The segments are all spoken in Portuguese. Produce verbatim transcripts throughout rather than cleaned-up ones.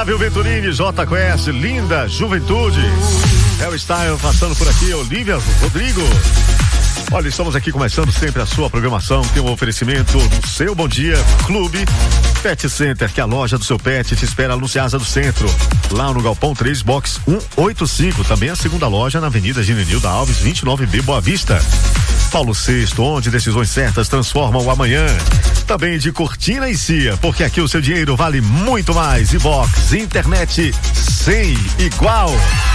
Flávio Venturini, J Quest, linda juventude. Harry Style passando por aqui, Olivia Rodrigo. Olha, estamos aqui começando sempre a sua programação. Tem um oferecimento do seu Bom Dia Clube Pet Center, que é a loja do seu pet te espera no Ceasa do Centro, lá no Galpão três, box cento e oitenta e cinco. Também a segunda loja na Avenida Ginenilda Alves, vinte e nove B, Boa Vista. Paulo sexto, onde decisões certas transformam o amanhã. Também de Cortina e Cia, porque aqui o seu dinheiro vale muito mais. E Box, internet sem igual.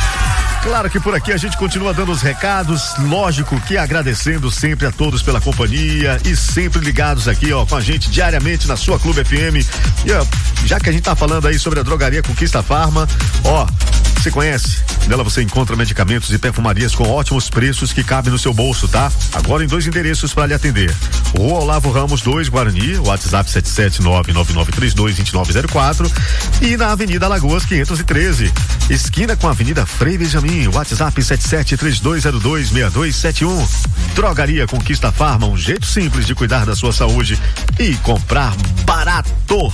Claro que por aqui a gente continua dando os recados, lógico que agradecendo sempre a todos pela companhia e sempre ligados aqui, ó, com a gente diariamente na sua Clube F M. E ó, já que a gente tá falando aí sobre a drogaria Conquista Farma, ó, você conhece? Nela você encontra medicamentos e perfumarias com ótimos preços que cabem no seu bolso, tá? Agora em dois endereços para lhe atender. Rua Olavo Ramos dois, Guarani, WhatsApp sete sete nove nove nove três dois dois nove zero quatro, e na Avenida Lagoas quinhentos e treze, esquina com a Avenida Frei Benjamin, WhatsApp sete sete três dois zero dois seis dois sete um. Drogaria Conquista Farma, um jeito simples de cuidar da sua saúde e comprar barato.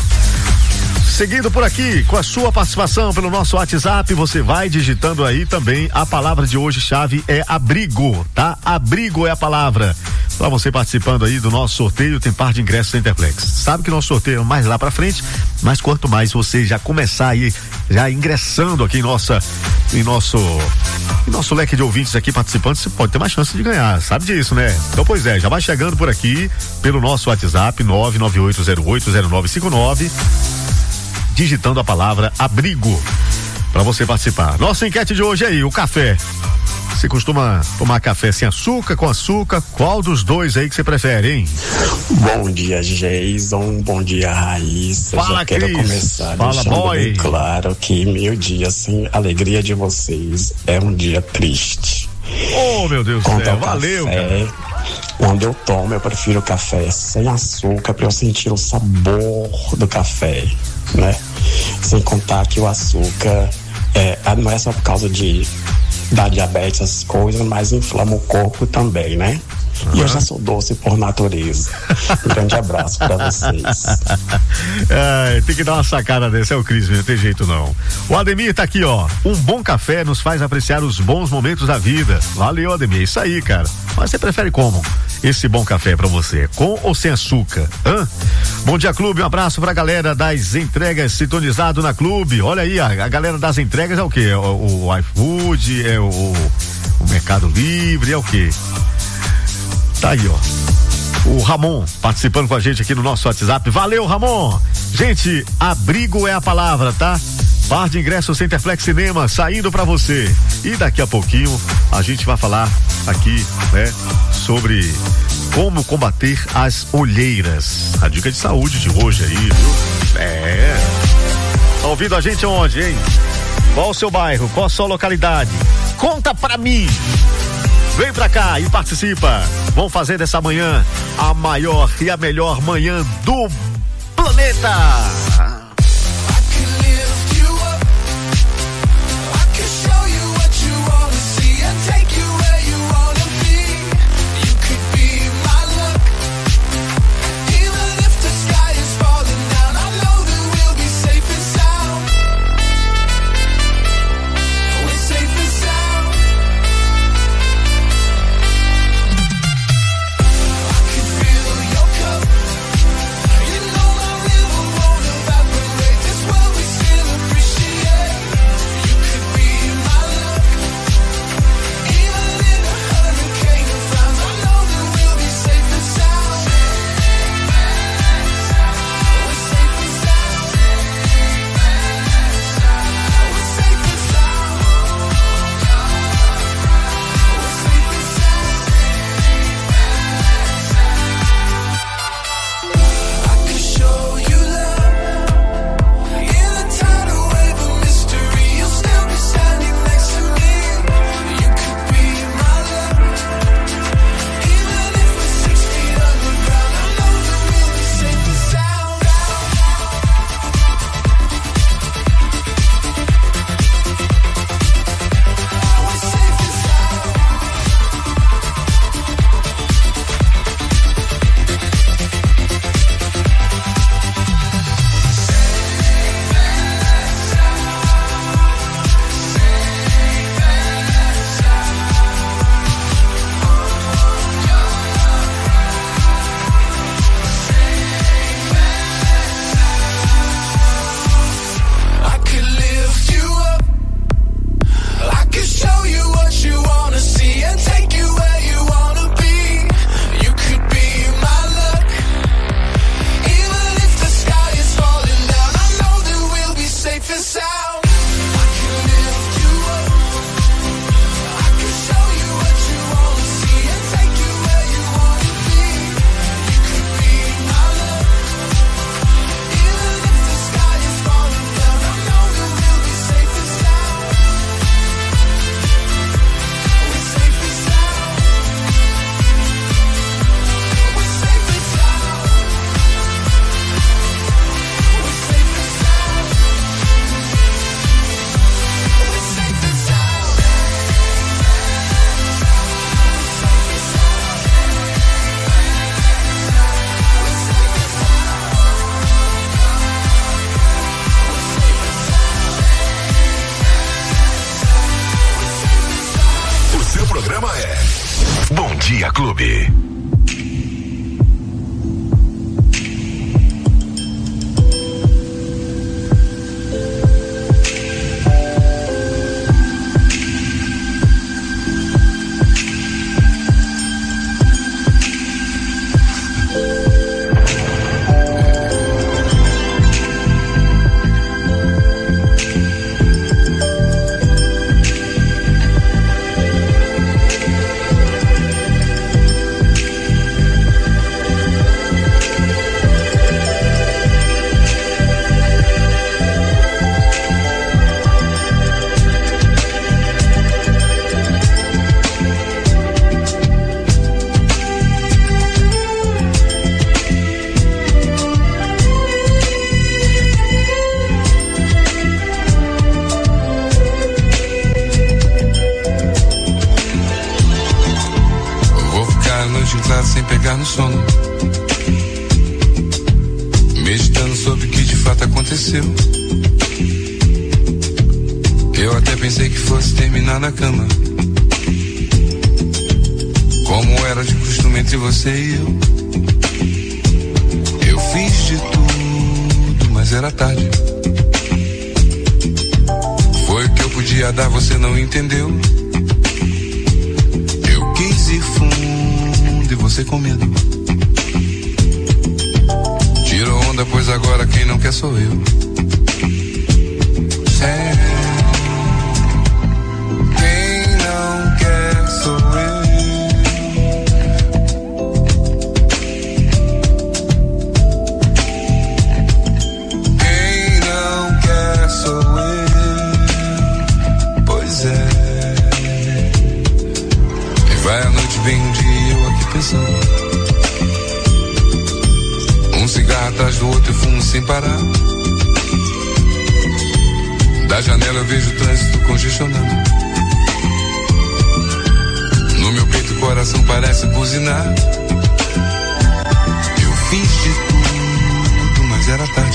Seguindo por aqui, com a sua participação pelo nosso WhatsApp, você vai digitando aí também a palavra de hoje, chave é abrigo, tá? Abrigo é a palavra. Pra você participando aí do nosso sorteio, tem par de ingressos Centerplex. Sabe que nosso sorteio é mais lá pra frente, mas quanto mais você já começar aí, já ingressando aqui em nossa, em nosso, em nosso leque de ouvintes aqui participando, você pode ter mais chance de ganhar, sabe disso, né? Então, pois é, já vai chegando por aqui pelo nosso WhatsApp nove nove oito zero oito zero nove cinco nove, digitando a palavra abrigo para você participar. Nossa enquete de hoje é aí, o café. Você costuma tomar café sem açúcar, com açúcar? Qual dos dois aí que você prefere, hein? Bom dia, Jason. Bom dia, Raíssa. Fala, Já quero Cris. começar Fala, deixando boy. bem claro que meu dia sem alegria de vocês é um dia triste. Oh, meu Deus do céu, valeu, café, cara. Quando eu tomo, eu prefiro café sem açúcar para eu sentir o sabor do café, né? Sem contar que o açúcar é, não é só por causa de da diabetes, essas coisas, mas inflama o corpo também, né? Uhum. E eu já sou doce por natureza. Um grande abraço pra vocês. É, tem que dar uma sacada dessa, é o Cris, não tem jeito não. O Ademir tá aqui, ó. Um bom café nos faz apreciar os bons momentos da vida. Valeu, Ademir, isso aí, cara. Mas você prefere como? Esse bom café pra você, com ou sem açúcar? Hã? Bom dia, Clube, um abraço pra galera das entregas sintonizado na Clube. Olha aí, a, a galera das entregas é o quê? O, o iFood, é o, o Mercado Livre, é o quê? Tá aí, ó. O Ramon participando com a gente aqui no nosso WhatsApp. Valeu, Ramon! Gente, abrigo é a palavra, tá? Par de ingressos Centerplex Cinema saindo pra você. E daqui a pouquinho a gente vai falar aqui, né, sobre como combater as olheiras. A dica de saúde de hoje aí, viu? É. Tá ouvindo a gente onde, hein? Qual o seu bairro? Qual a sua localidade? Conta pra mim! Vem pra cá e participa. Vamos fazer dessa manhã a maior e a melhor manhã do planeta. Feel your cup, you know my river won't Bom Dia Clube. Sem pegar no sono, meditando sobre o que de fato aconteceu. Eu até pensei que fosse terminar na cama, como era de costume entre você e eu. Eu fiz de tudo, mas era tarde. Foi o que eu podia dar, você não entendeu. Eu quis ir fundo e você com medo. Tirou onda, pois agora quem não quer sou eu. É. Quem não quer sou eu. Quem não quer sou eu. Pois é. E vai a noite bem um dia pensando. Um cigarro atrás do outro e fumo sem parar. Da janela eu vejo o trânsito congestionando. No meu peito o coração parece buzinar. Eu fiz de tudo, mas era tarde.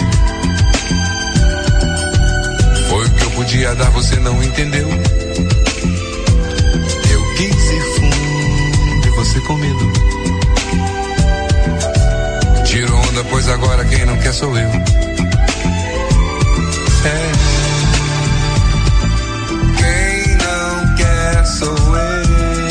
Foi o que eu podia dar, você não entendeu. Eu quis ir fundo e você com medo. Tiro onda, pois agora quem não quer sou eu. É. Quem não quer sou eu.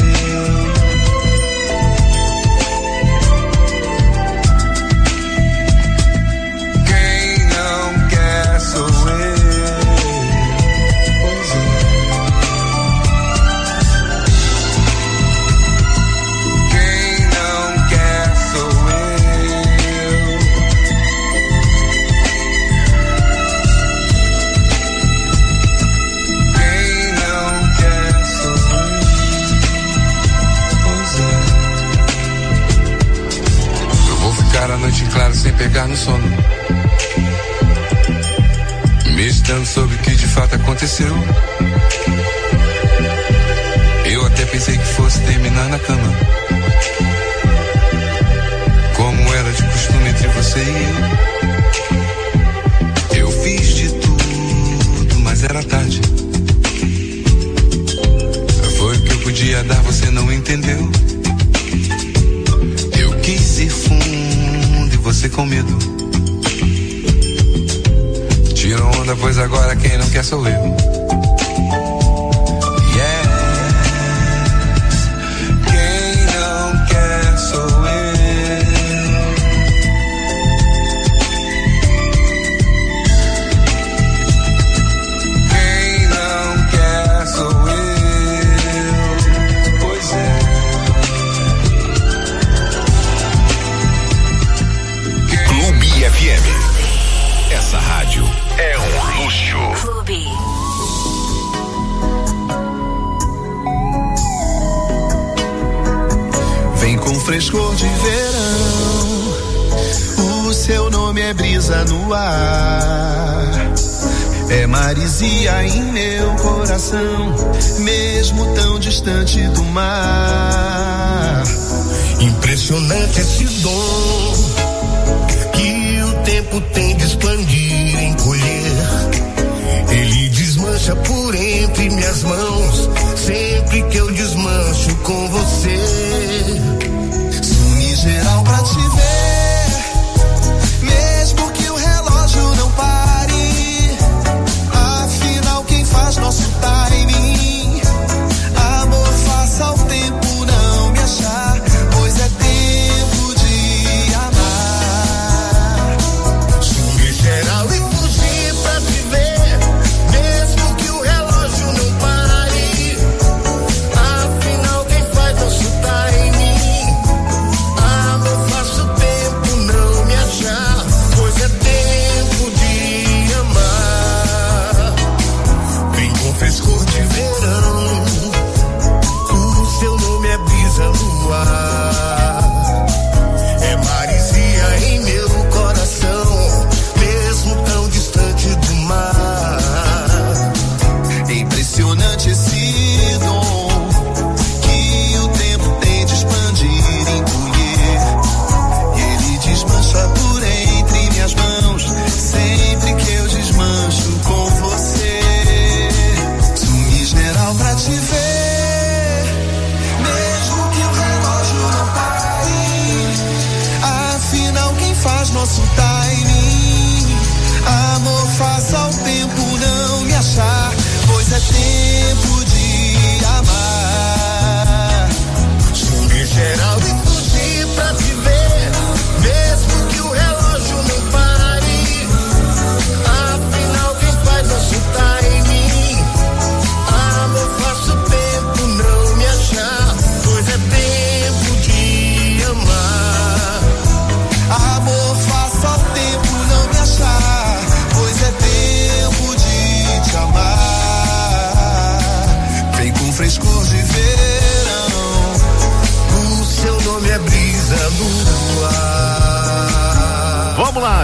Quem não quer sou eu. Pois é. Quem não quer sou eu. Quem não quer sou eu. Pois é. Eu vou ficar a noite em claro sem pegar no sono, meditando sobre o que de fato aconteceu. Eu até pensei que fosse terminar na cama, como era de costume entre você e eu. Eu fiz de tudo, mas era tarde. Foi o que eu podia dar, você não entendeu. Eu quis ir fundo e você com medo. Tirou onda, pois agora quem não quer sou eu. Yes. Quem não quer sou eu. Quem não quer sou eu. Pois é. Clube F M. Essa rádio é um luxo. Clube. Vem com frescor de verão, o seu nome é brisa no ar, é maresia em meu coração, mesmo tão distante do mar. Impressionante esse dom que o tempo tem de expandir, encolher. Ele desmancha por entre minhas mãos, sempre que eu desmancho com você.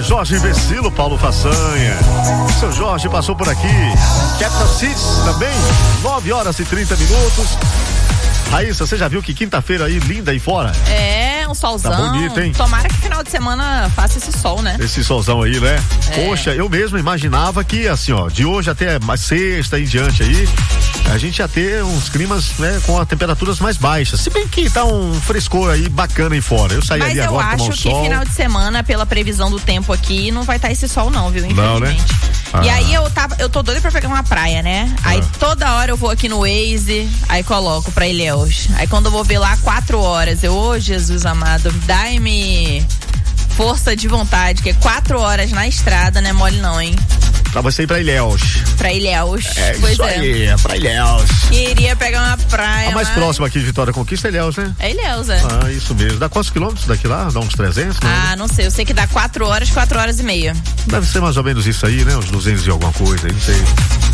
Olha, Jorge Vecilo, Paulo Façanha. Seu Jorge passou por aqui. Capital Cities também, nove horas e trinta minutos. Raíssa, você já viu que quinta-feira aí, linda aí fora? É, um solzão. Tá bonito, hein? Tomara que final de semana faça esse sol, né? Esse solzão aí, né? É. Poxa, eu mesmo imaginava que, assim, ó, de hoje até mais sexta em diante aí, a gente ia ter uns climas, né, com as temperaturas mais baixas. Se bem que tá um frescor aí bacana aí fora. Eu saí Mas ali eu agora tomar um acho que sol. final de semana, pela previsão do tempo aqui, não vai estar tá esse sol não, viu? Infelizmente. Não, né? E Ah. aí eu tava, eu tô doida pra pegar uma praia, né? Aí Ah. toda hora eu vou aqui no Waze, aí coloco pra Ilhéus. Aí quando eu vou ver lá quatro horas, eu, ô Jesus amado, dai-me força de vontade, que é quatro horas na estrada, não é mole não, hein? Pra você ir pra Ilhéus. Pra Ilhéus. É Pois isso é. aí, é pra Ilhéus. Queria pegar uma praia. A mais mas- próxima aqui de Vitória Conquista é Ilhéus, né? É Ilhéus, é. Ah, isso mesmo. Dá quantos quilômetros daqui lá? Dá uns trezentos? Não, Ah, não sei. Eu sei que dá quatro horas, quatro horas e meia. Deve ser mais ou menos isso aí, né? Uns duzentos e alguma coisa aí, não sei.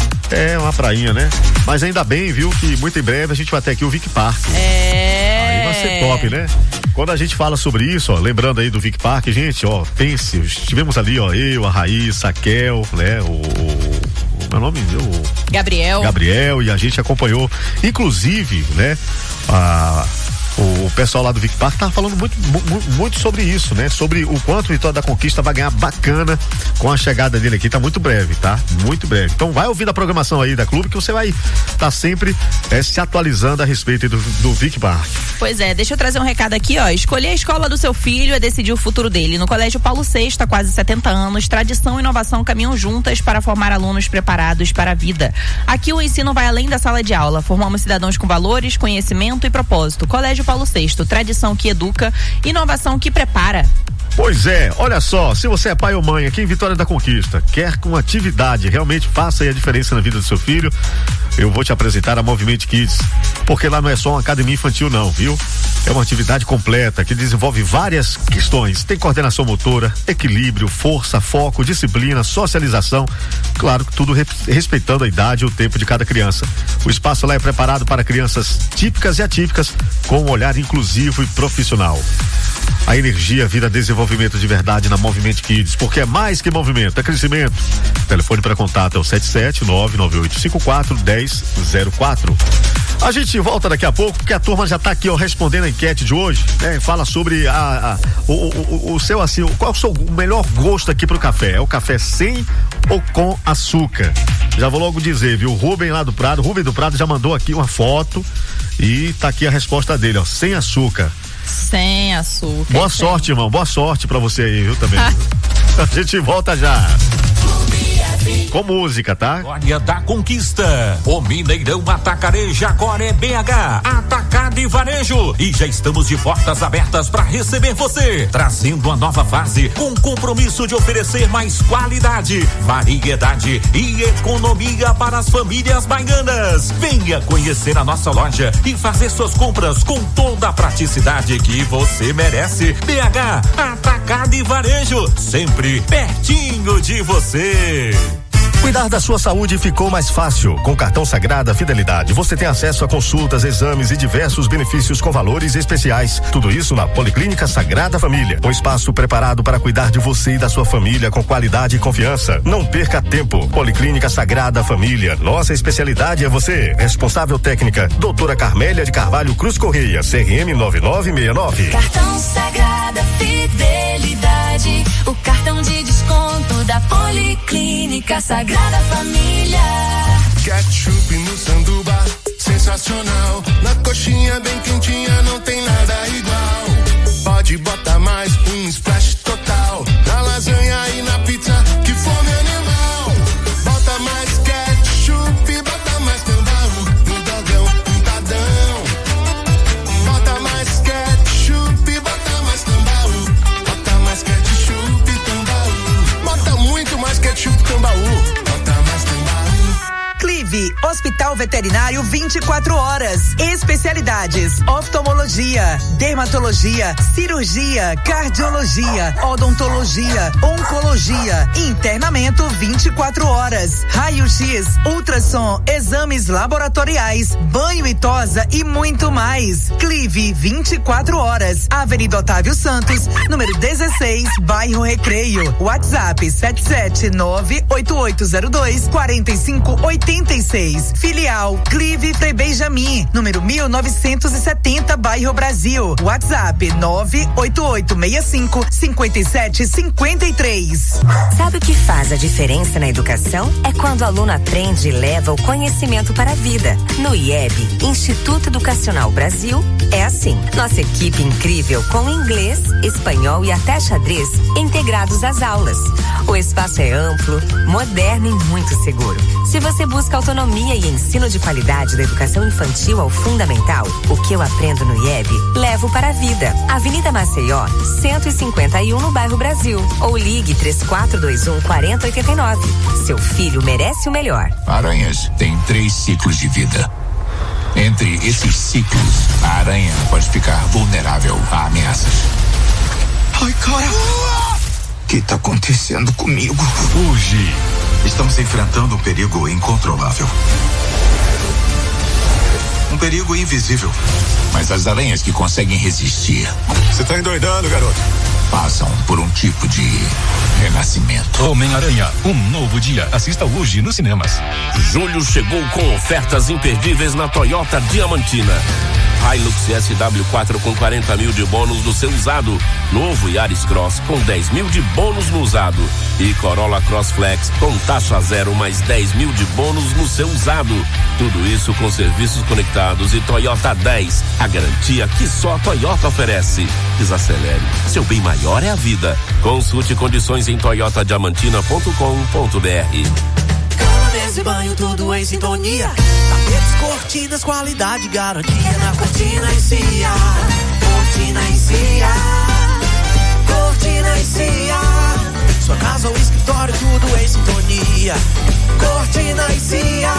É uma prainha, né? Mas ainda bem, viu, que muito em breve a gente vai ter aqui o Vic Park. É. Aí vai ser top, né? Quando a gente fala sobre isso, ó, lembrando aí do Vic Park, gente, ó, pense, estivemos ali, ó, eu, a Raíssa, a Kel, né? O, o, o meu nome, o Gabriel. Gabriel, e a gente acompanhou, inclusive, né? A O pessoal lá do Vic Park tava falando muito, mu- muito sobre isso, né? Sobre o quanto o Vitória da Conquista vai ganhar bacana com a chegada dele aqui. Tá muito breve, tá? Muito breve. Então vai ouvindo a programação aí da clube que você vai estar tá sempre é, se atualizando a respeito do, do Vic Park. Pois é, deixa eu trazer um recado aqui, ó. Escolher a escola do seu filho é decidir o futuro dele. No Colégio Paulo sexto, há quase setenta anos, tradição e inovação caminham juntas para formar alunos preparados para a vida. Aqui o ensino vai além da sala de aula. Formamos cidadãos com valores, conhecimento e propósito. Colégio Paulo sexto, tradição que educa, inovação que prepara. Pois é, olha só, se você é pai ou mãe aqui em Vitória da Conquista, quer que uma atividade realmente faça aí a diferença na vida do seu filho, eu vou te apresentar a Movimento Kids, porque lá não é só uma academia infantil não, viu? É uma atividade completa que desenvolve várias questões, tem coordenação motora, equilíbrio, força, foco, disciplina, socialização, claro que tudo respeitando a idade e o tempo de cada criança. O espaço lá é preparado para crianças típicas e atípicas, com um olhar inclusivo e profissional. A energia vira desenvolvimento de verdade na Movimento Kids, porque é mais que movimento, é crescimento. Telefone para contato é o sete sete nove nove oito cinco quatro um zero zero quatro. A gente volta daqui a pouco, porque a turma já tá aqui, ó, respondendo a enquete de hoje, né? Fala sobre a, a o, o, o seu, assim, qual é o seu melhor gosto aqui pro café? É o café sem ou com açúcar? Já vou logo dizer, viu? O Rubem lá do Prado, Rubem do Prado já mandou aqui uma foto e tá aqui a resposta dele, ó, sem açúcar. Sem açúcar. Boa sem... sorte, irmão. Boa sorte pra você aí, viu, também. A gente volta já. Com música, tá? Vitória da Conquista. O Mineirão Atacarejo agora é B H. Atacado e Varejo. E já estamos de portas abertas para receber você. Trazendo uma nova fase com compromisso de oferecer mais qualidade, variedade e economia para as famílias baianas. Venha conhecer a nossa loja e fazer suas compras com toda a praticidade que você merece. B H Atacado e Varejo. Sempre pertinho de você. Cuidar da sua saúde ficou mais fácil. Com o cartão Sagrada Fidelidade, você tem acesso a consultas, exames e diversos benefícios com valores especiais. Tudo isso na Policlínica Sagrada Família. Um espaço preparado para cuidar de você e da sua família com qualidade e confiança. Não perca tempo. Policlínica Sagrada Família. Nossa especialidade é você. Responsável técnica, doutora Carmélia de Carvalho Cruz Correia, C R M nove nove seis nove. Cartão Sagrada Fidelidade. O cartão de desconto da Policlínica Sagrada Família. Ketchup no sanduba, sensacional. Na coxinha bem quentinha, não tem nada igual. Pode botar mais um splash total. Na lasanha e na pizza, que fome animal. Bota mais ketchup, bota mais tambaú. No dogão, untadão. Bota mais ketchup, bota mais tambaú. Bota mais ketchup, tambaú. Bota muito mais ketchup, tambaú. Clive, Hospital Veterinário veterinário vinte e quatro horas. Especialidades: oftalmologia, dermatologia, cirurgia, cardiologia, odontologia, oncologia, internamento vinte e quatro horas, raio-x, ultrassom, exames laboratoriais, banho e tosa e muito mais. Clive vinte e quatro horas, Avenida Otávio Santos, número dezesseis, bairro Recreio. WhatsApp sete sete nove oito oito zero dois quatro cinco oito seis. Filial Clive Frei Benjamin, número mil novecentos e setenta, bairro Brasil. WhatsApp nove oito oito seis cinco cinco sete cinco três. Sabe o que faz a diferença na educação? É quando o aluno aprende e leva o conhecimento para a vida. No I E B, Instituto Educacional Brasil, é assim. Nossa equipe incrível com inglês, espanhol e até xadrez integrados às aulas. O espaço é amplo, moderno e muito seguro. Se você busca autonomia e ensino de qualidade da educação infantil ao fundamental, o que eu aprendo no I E B, levo para a vida. Avenida Maceió, cento e cinquenta e um, no bairro Brasil. Ou ligue três quatro dois um, quatro zero oito nove. Seu filho merece o melhor. Aranhas têm três ciclos de vida. Entre esses ciclos, a aranha pode ficar vulnerável a ameaças. Ai, cara! O que tá acontecendo comigo? Hoje, estamos enfrentando um perigo incontrolável. Um perigo invisível. Mas as aranhas que conseguem resistir... Você tá endoidando, garoto? Passam por um tipo de renascimento. Homem-Aranha, um novo dia. Assista hoje nos cinemas. Julho chegou com ofertas imperdíveis na Toyota Diamantina. Hilux S W quatro com quarenta mil de bônus no seu usado. Novo Yaris Cross com dez mil de bônus no usado. E Corolla Cross Flex com taxa zero mais dez mil de bônus no seu usado. Tudo isso com serviços conectados e Toyota dez. A garantia que só a Toyota oferece. Desacelere. Seu bem maior é a vida. Consulte condições em toyota diamantina ponto com ponto b r. Mesa e banho, tudo em sintonia. Tapetes, cortinas, qualidade, garantia na Cortina e Cia. Cortina e Cia. Cortina e Cia. Sua casa ou escritório, tudo em sintonia. Cortina e Cia.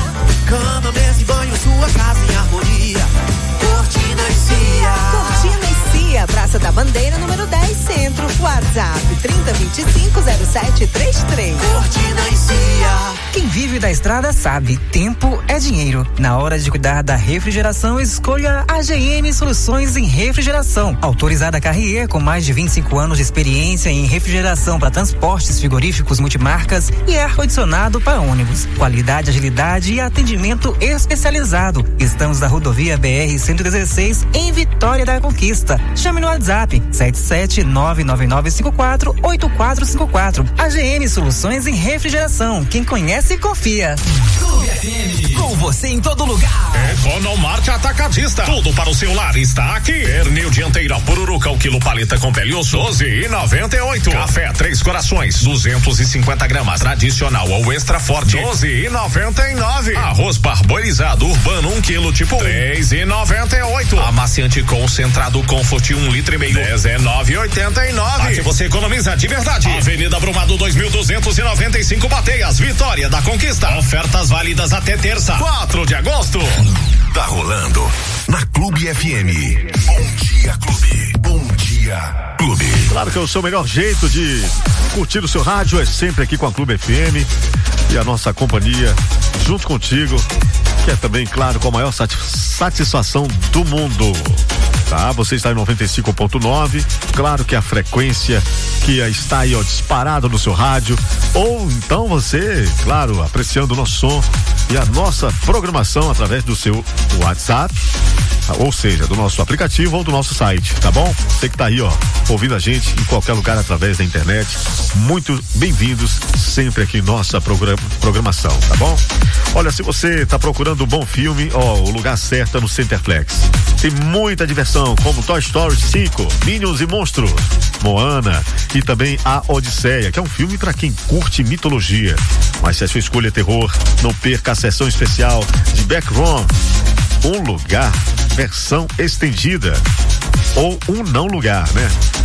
Cama, mesa e banho, sua casa em harmonia. Cortina e Cia. Cortina e Cia, Praça da Bandeira, número dez, Centro. WhatsApp trinta, vinte e cinco, zero sete trinta e três. Cortina e Cia. Quem vive da estrada sabe, tempo é dinheiro. Na hora de cuidar da refrigeração, escolha a G M Soluções em Refrigeração. Autorizada Carrier, com mais de vinte e cinco anos de experiência em refrigeração para transportes frigoríficos multimarcas e ar-condicionado para ônibus. Qualidade, agilidade e atendimento especializado. Estamos na rodovia B R cento e dezesseis, em Vitória da Conquista. Chame no WhatsApp sete sete nove nove nove cinco quatro oito quatro cinco quatro. A G M Soluções em Refrigeração. Quem conhece, confia. Clube F M, com você em todo lugar. Economarte Atacadista. Tudo para o celular está aqui. Pernil dianteira Pururuca, o quilo paleta com pele osso, doze e noventa e oito. Café Três Corações, duzentos e cinquenta gramas, tradicional ou extra forte, doze e noventa e nove. Arroz parboilizado urbano, um quilo tipo três e noventa e oito. Amaciante concentrado Comfort, um litro e meio, dezenove e oitenta e nove. Aqui você economiza de verdade. Avenida Brumado, dois mil duzentos e noventa e cinco, Bateias, Vitória da Conquista. Ofertas válidas até terça, quatro de agosto. Tá rolando na Clube F M. Bom dia, Clube. Bom dia, Clube. Claro que é o seu melhor jeito de curtir o seu rádio é sempre aqui com a Clube F M e a nossa companhia junto contigo, que é também, claro, com a maior satisfação do mundo. Tá, você está em noventa e cinco ponto nove, claro que a frequência que está aí, ó, disparada no seu rádio, ou então você, claro, apreciando o nosso som e a nossa programação através do seu WhatsApp, ou seja, do nosso aplicativo ou do nosso site, tá bom? Você que tá aí, ó, ouvindo a gente em qualquer lugar através da internet, muito bem-vindos sempre aqui em nossa programa, programação, tá bom? Olha, se você tá procurando um bom filme, ó, o lugar certo é no Centerflex. Tem muita diversão, como Toy Story cinco, Minions e Monstros, Moana e também A Odisseia, que é um filme para quem curte mitologia. Mas se a sua escolha é terror, não perca a sessão especial de Backroom, um lugar, versão estendida, ou um não lugar, né?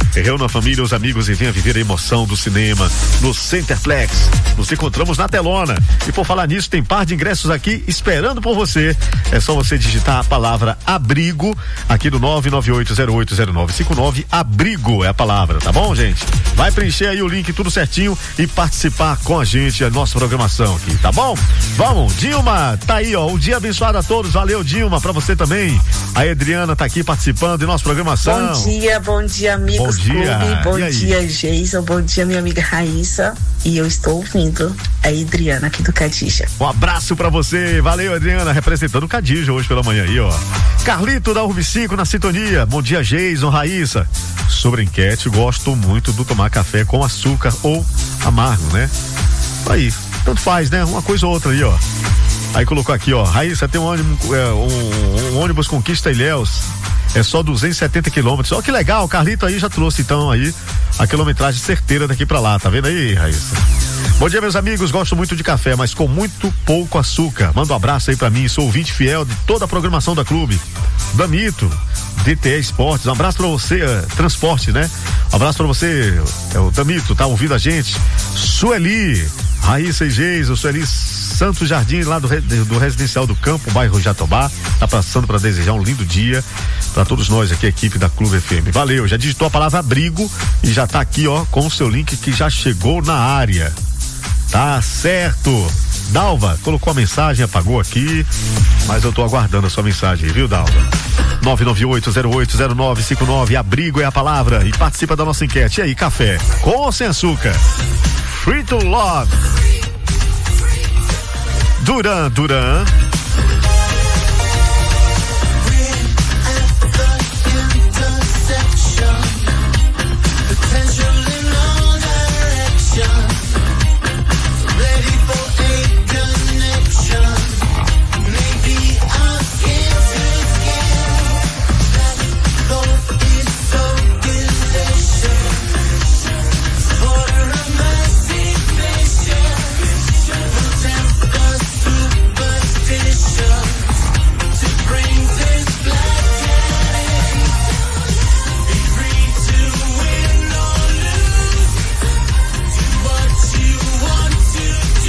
Reúna a família, os amigos e venha viver a emoção do cinema no Centerplex. Nos encontramos na telona. E por falar nisso, tem par de ingressos aqui esperando por você. É só você digitar a palavra abrigo aqui no nove nove oito zero oito zero nove cinco nove. Abrigo é a palavra, tá bom, gente? Vai preencher aí o link tudo certinho e participar com a gente, a nossa programação aqui, tá bom? Vamos, Dilma, tá aí, ó, um dia abençoado a todos, valeu, Dilma, pra você também. A Adriana tá aqui participando de nossa programação. Bom dia, bom dia, amigos. Bom dia. Clube, bom dia, Geison, bom dia, minha amiga Raíssa. E eu estou ouvindo a Adriana aqui do Cadija. Um abraço pra você, valeu, Adriana, representando o Cadija hoje pela manhã aí, ó. Carlito da U R B cinco na sintonia, bom dia, Geison, Raíssa. Sobre a enquete, gosto muito do tomar café com açúcar ou amargo, né? Aí, tanto faz, né? Uma coisa ou outra aí, ó. Aí colocou aqui, ó, Raíssa, tem um ônibus, é, um, um ônibus Conquista Ilhéus, é só duzentos e setenta quilômetros. Ó, que legal, o Carlito aí já trouxe então aí a quilometragem certeira daqui pra lá, tá vendo aí, Raíssa? Bom dia, meus amigos, gosto muito de café, mas com muito pouco açúcar. Manda um abraço aí pra mim, sou ouvinte fiel de toda a programação da Clube. Damito, D T E Esportes, um abraço pra você, uh, transporte, né? Um abraço pra você, é o Damito, tá ouvindo a gente? Sueli, Raíssa e Geis, o Sueli Santos Jardim, lá do, do Residencial do Campo, bairro Jatobá, tá passando para desejar um lindo dia para todos nós aqui, a equipe da Clube F M. Valeu, já digitou a palavra abrigo e já tá aqui, ó, com o seu link que já chegou na área. Tá certo. Dalva, colocou a mensagem, apagou aqui, mas eu tô aguardando a sua mensagem, viu, Dalva? nove nove oito zero oito zero nove cinco nove, abrigo é a palavra e participa da nossa enquete. E aí, café, com ou sem açúcar? Free to Love. Duran Duran